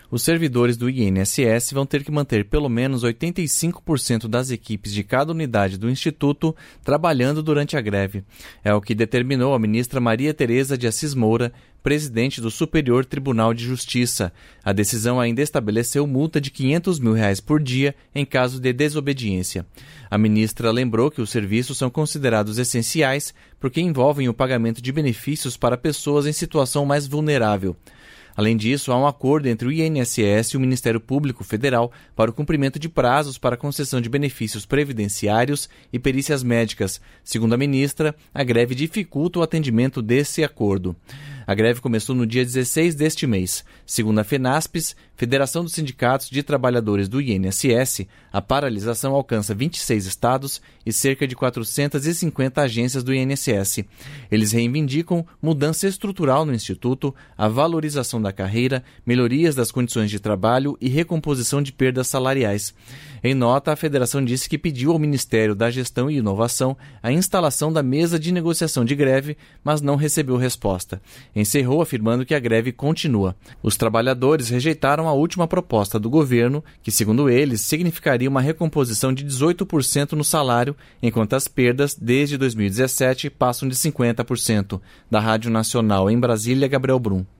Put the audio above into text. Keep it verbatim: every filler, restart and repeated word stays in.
Os servidores do I N S S vão ter que manter pelo menos oitenta e cinco por cento das equipes de cada unidade do Instituto trabalhando durante a greve. É o que determinou a ministra Maria Tereza de Assis Moura, presidente do Superior Tribunal de Justiça. A decisão ainda estabeleceu multa de quinhentos mil reais por dia em caso de desobediência. A ministra lembrou que os serviços são considerados essenciais porque envolvem o pagamento de benefícios para pessoas em situação mais vulnerável. Além disso, há um acordo entre o I N S S e o Ministério Público Federal para o cumprimento de prazos para a concessão de benefícios previdenciários e perícias médicas. Segundo a ministra, a greve dificulta o atendimento desse acordo. A greve começou no dia dezesseis deste mês. Segundo a FENASPES, Federação dos Sindicatos de Trabalhadores do I N S S, a paralisação alcança vinte e seis estados e cerca de quatrocentas e cinquenta agências do I N S S. Eles reivindicam mudança estrutural no Instituto, a valorização da carreira, melhorias das condições de trabalho e recomposição de perdas salariais. Em nota, a federação disse que pediu ao Ministério da Gestão e Inovação a instalação da mesa de negociação de greve, mas não recebeu resposta. Encerrou afirmando que a greve continua. Os trabalhadores rejeitaram a última proposta do governo, que, segundo eles, significaria uma recomposição de dezoito por cento no salário, enquanto as perdas, desde dois mil e dezessete, passam de cinquenta por cento. Da Rádio Nacional em Brasília, Gabriel Brum.